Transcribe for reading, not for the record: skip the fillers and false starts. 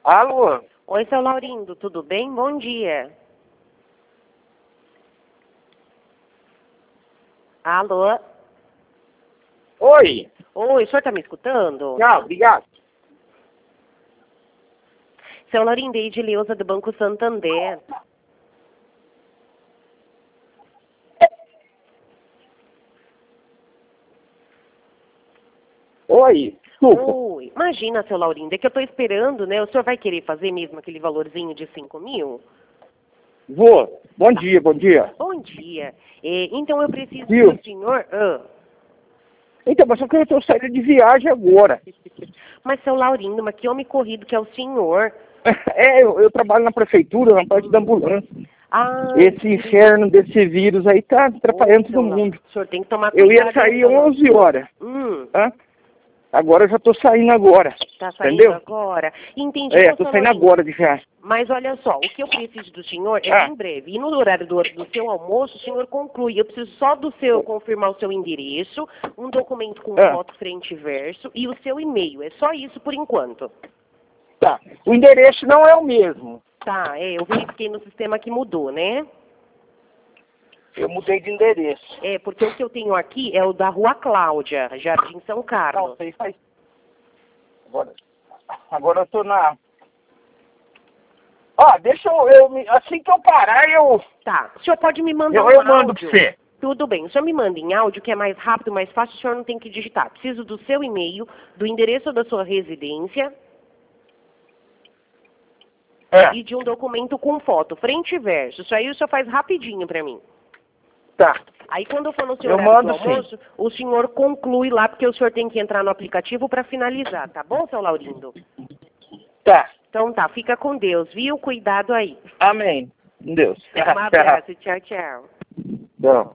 Alô? Oi, seu Laurindo, tudo bem? Bom dia. Alô? Oi? Oi, o senhor tá me escutando? Não, obrigado. Seu Laurindo, é Edileuza do Banco Santander. Oi? Desculpa. Oi, imagina, seu Laurindo, é que eu tô esperando, né? O senhor vai querer fazer mesmo aquele valorzinho de 5.000? Vou. Bom dia, bom dia. Bom dia. Então eu preciso Viu? que o senhor... Então, mas só que eu estou saindo de viagem agora. Mas, seu Laurindo, mas que homem corrido que é o senhor. Eu trabalho na prefeitura, na parte da ambulância. Ah, Esse inferno desse vírus aí tá atrapalhando todo mundo. O senhor tem que tomar Eu cuidado. ia sair então. 11 horas. Tá? Agora eu já estou saindo agora. Tá saindo Entendeu? agora. Entendi. Estou saindo agora de viagem. Mas olha só, o que eu preciso do senhor é bem breve. E no horário do seu almoço, o senhor conclui. Eu preciso só do seu confirmar o seu endereço, um documento com foto frente e verso e o seu e-mail. É só isso por enquanto. Tá. O endereço não é o mesmo. Tá, eu verifiquei no sistema que mudou, né? Eu mudei de endereço. Porque o que eu tenho aqui é o da Rua Cláudia, Jardim São Carlos. Não, sei faz. Agora eu tô na... deixa assim que eu parar, eu... Tá, o senhor pode me mandar Eu mando pra você. Tudo bem, o senhor me manda em áudio, que é mais rápido, mais fácil, o senhor não tem que digitar. Preciso do seu e-mail, do endereço da sua residência e de um documento com foto, frente e verso. Isso aí o senhor faz rapidinho pra mim. Tá. Aí quando for no seu horário do almoço, sim. o senhor conclui lá, porque o senhor tem que entrar no aplicativo para finalizar, tá bom, seu Laurindo? Tá. Então tá, fica com Deus, viu? Cuidado aí. Amém. Deus. Um abraço, tchau, tchau. Tchau.